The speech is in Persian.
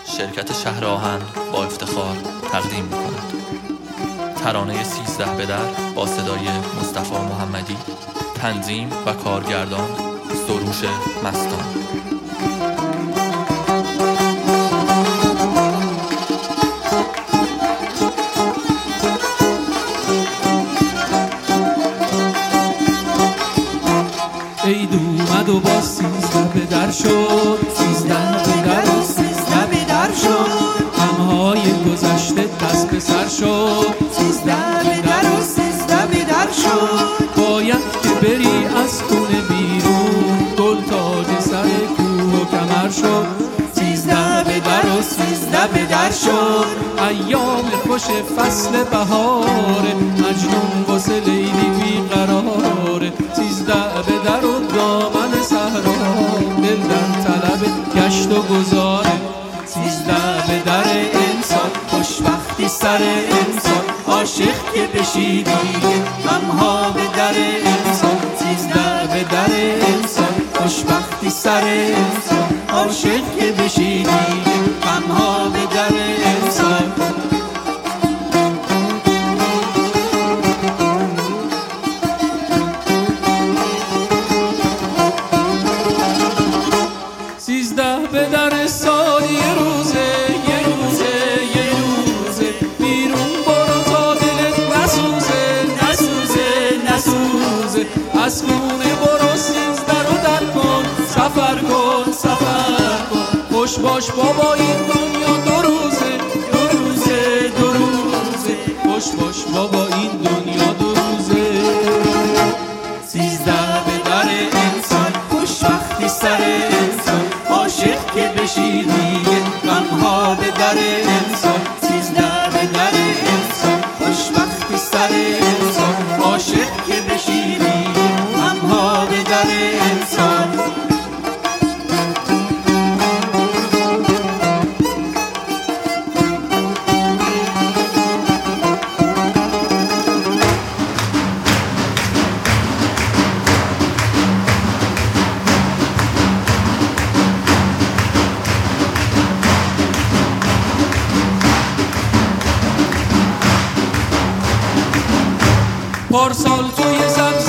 شرکت شهر آهن با افتخار تقدیم می‌کند. ترانه 13 به در با صدای مصطفی محمدی، تنظیم و کارگردان سروش مستان. عید اومد و با 13 به در شد، 13 به در و 13 به در شد، غم‌های گذشته دست به سر شد، 13 به در و 13 به در شد. باید که بری از خونه بیرون، گل تاج سر کوه و کمر شد، 13 به در و 13 به در شد. ایام خوش فصل بهاره، مجنون واسه لیلی بیقراره، 13 به در و دامن صحرا، دل در طلب گشت و گذاره، 13 به در انسان، خوشبختی سر انسان، عاشق که بشی دیگه غم‌ها به در انسان، 13 به در انسان، خوشبختی سر انسان، عاشق که بشی دیگه غم‌ها به در انسان. به در سال یه روزه بیرون برو تا دلت نسوزه از خونه برو 13 رو در کن، سفر کن خوش باش بابا این دنیا دو روزه خوش باش بابا این دنیا دو روزه. 13 به در انسان، خوشبختی سر انسان، عاشق که بشی دیگه غم‌ها به در انسان، 13 به در انسان، خوشبختی سر انسان، عاشق که بشی دیگه غم‌ها به در انسان. پارسال توی سبز